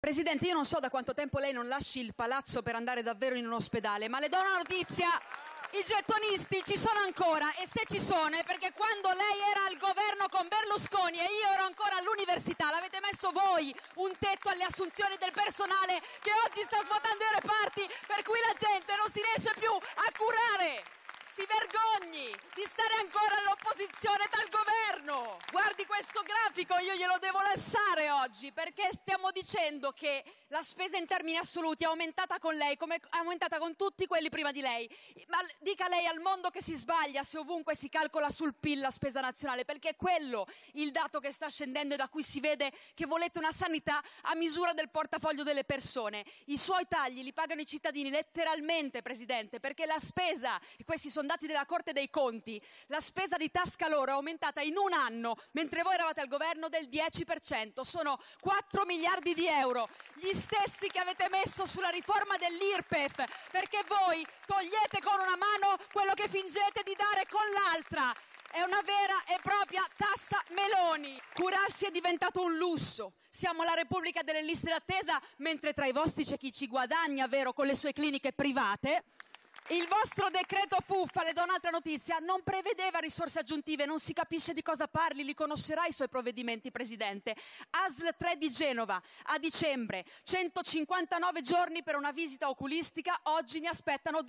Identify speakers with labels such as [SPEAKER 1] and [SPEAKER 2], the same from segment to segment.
[SPEAKER 1] Presidente, io non so da quanto tempo lei non lasci il palazzo per andare davvero in un ospedale, ma le do una notizia: i gettonisti ci sono ancora, e se ci sono è perché quando lei era al governo con Berlusconi e io ero ancora all'università l'avete messo voi un tetto alle assunzioni del personale che oggi sta svuotando i reparti, per cui la gente non si riesce più a curare. Si vergogni di stare ancora all'opposizione dal governo. Guardi questo grafico, io glielo devo lasciare oggi, perché stiamo dicendo che la spesa in termini assoluti è aumentata con lei, come è aumentata con tutti quelli prima di lei. Ma dica lei al mondo che si sbaglia se ovunque si calcola sul PIL la spesa nazionale, perché è quello il dato che sta scendendo e da cui si vede che volete una sanità a misura del portafoglio delle persone. I suoi tagli li pagano i cittadini letteralmente, Presidente, perché la spesa, e questi sono dati della Corte dei Conti, la spesa di tasca loro è aumentata in un anno, mentre voi eravate al governo, del 10%, sono 4 miliardi di euro, gli stessi che avete messo sulla riforma dell'IRPEF, perché voi togliete con una mano quello che fingete di dare con l'altra. È una vera e propria tassa Meloni. Curarsi è diventato un lusso. Siamo la Repubblica delle liste d'attesa, mentre tra i vostri c'è chi ci guadagna, vero, con le sue cliniche private. Il vostro decreto fuffa, le do un'altra notizia, non prevedeva risorse aggiuntive, non si capisce di cosa parli, li conoscerà i suoi provvedimenti, Presidente. ASL 3 di Genova, a dicembre, 159 giorni per una visita oculistica, oggi ne aspettano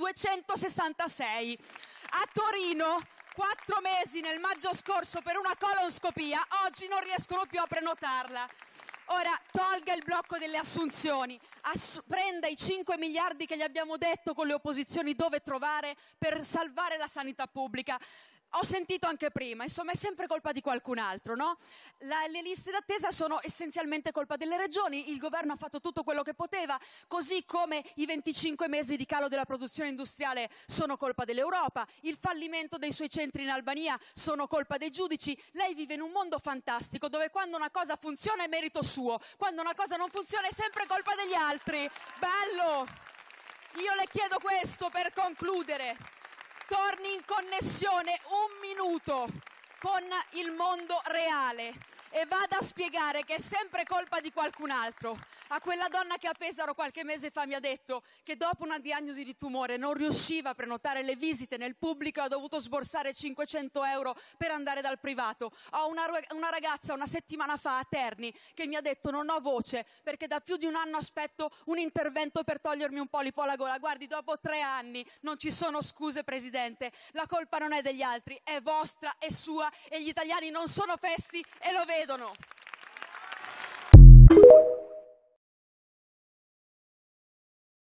[SPEAKER 1] 266. A Torino, 4 mesi nel maggio scorso per una colonscopia, oggi non riescono più a prenotarla. Ora tolga il blocco delle assunzioni, prenda i 5 miliardi che gli abbiamo detto con le opposizioni dove trovare per salvare la sanità pubblica. Ho sentito anche prima, insomma è sempre colpa di qualcun altro, no? Le liste d'attesa sono essenzialmente colpa delle regioni, il governo ha fatto tutto quello che poteva, così come i 25 mesi di calo della produzione industriale sono colpa dell'Europa, il fallimento dei suoi centri in Albania sono colpa dei giudici. Lei vive in un mondo fantastico dove quando una cosa funziona è merito suo, quando una cosa non funziona è sempre colpa degli altri. Bello! Io le chiedo questo per concludere. Torni in connessione un minuto con il mondo reale e vada a spiegare che è sempre colpa di qualcun altro. A quella donna che a Pesaro qualche mese fa mi ha detto che dopo una diagnosi di tumore non riusciva a prenotare le visite nel pubblico e ha dovuto sborsare 500 euro per andare dal privato. Ho una ragazza una settimana fa a Terni che mi ha detto non ho voce perché da più di un anno aspetto un intervento per togliermi un polipo alla gola. Guardi, dopo 3 anni non ci sono scuse, Presidente, la colpa non è degli altri, è vostra, è sua e gli italiani non sono fessi e lo vedono.